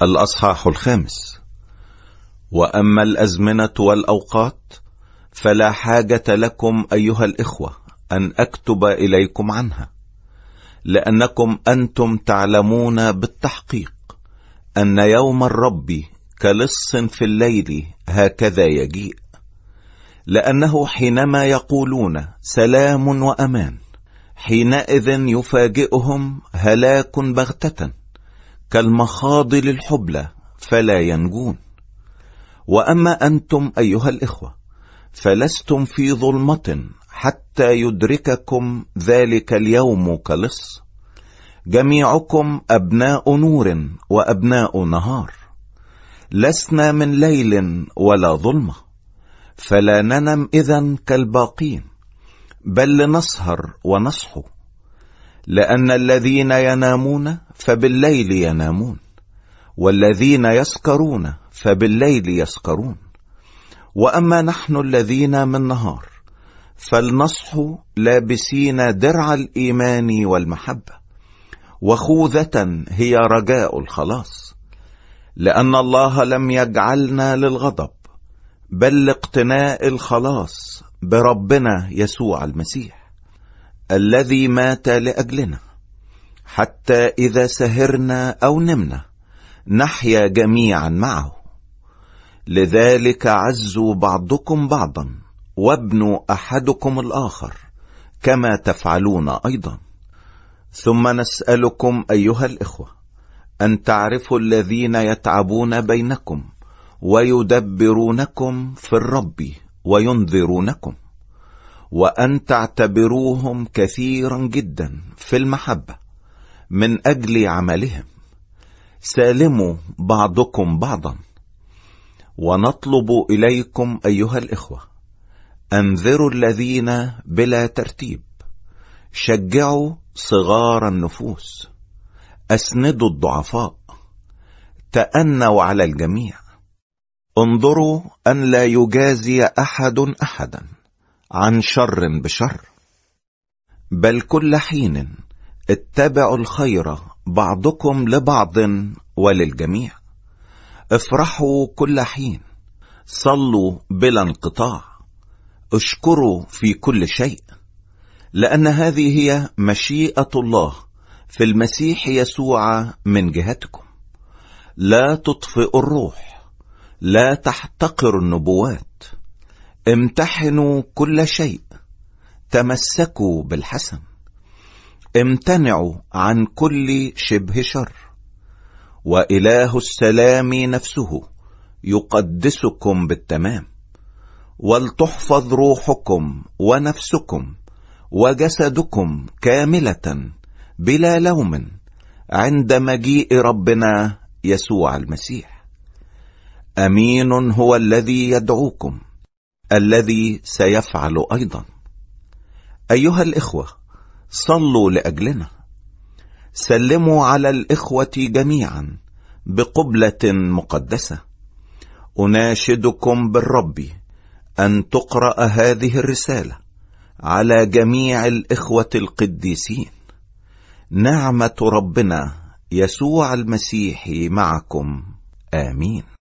الأصحاح 5. وأما الأزمنة والأوقات فلا حاجة لكم أيها الإخوة أن أكتب إليكم عنها، لأنكم أنتم تعلمون بالتحقيق أن يوم الرب كلص في الليل هكذا يجيء. لأنه حينما يقولون سلام وأمان، حينئذ يفاجئهم هلاك بغتة كالمخاض للحبلى فلا ينجون. وأما أنتم أيها الإخوة فلستم في ظلمة حتى يدرككم ذلك اليوم كلص. جميعكم أبناء نور وأبناء نهار، لسنا من ليل ولا ظلمة، فلا ننم إذن كالباقين، بل نسهر ونصحو. لأن الذين ينامون فبالليل ينامون، والذين يسكرون فبالليل يسكرون. وأما نحن الذين من نهار فلنصحو لابسين درع الإيمان والمحبة، وخوذة هي رجاء الخلاص. لأن الله لم يجعلنا للغضب، بل لاقتناء الخلاص بربنا يسوع المسيح، الذي مات لأجلنا، حتى إذا سهرنا أو نمنا نحيا جميعا معه. لذلك عزوا بعضكم بعضا، وابنوا أحدكم الآخر كما تفعلون أيضا. ثم نسألكم أيها الإخوة أن تعرفوا الذين يتعبون بينكم ويدبرونكم في الرب وينذرونكم، وأن تعتبروهم كثيرا جدا في المحبة من أجل عملهم. سالموا بعضكم بعضا. ونطلب إليكم أيها الإخوة أنذروا الذين بلا ترتيب، شجعوا صغار النفوس، أسندوا الضعفاء، تأنوا على الجميع. انظروا أن لا يجازي أحد أحدا عن شر بشر، بل كل حين اتبعوا الخير بعضكم لبعض وللجميع. افرحوا كل حين، صلوا بلا انقطاع، اشكروا في كل شيء، لأن هذه هي مشيئة الله في المسيح يسوع من جهتكم. لا تطفئوا الروح، لا تحتقروا النبوات، امتحنوا كل شيء، تمسكوا بالحسن، امتنعوا عن كل شبه شر. وإله السلام نفسه يقدسكم بالتمام، ولتحفظ روحكم ونفسكم وجسدكم كاملة بلا لوم عند مجيء ربنا يسوع المسيح. أمين هو الذي يدعوكم، الذي سيفعل أيضا. أيها الإخوة صلوا لأجلنا. سلموا على الإخوة جميعا بقبلة مقدسة. أناشدكم بالرب أن تقرأ هذه الرسالة على جميع الإخوة القديسين. نعمة ربنا يسوع المسيح معكم. آمين.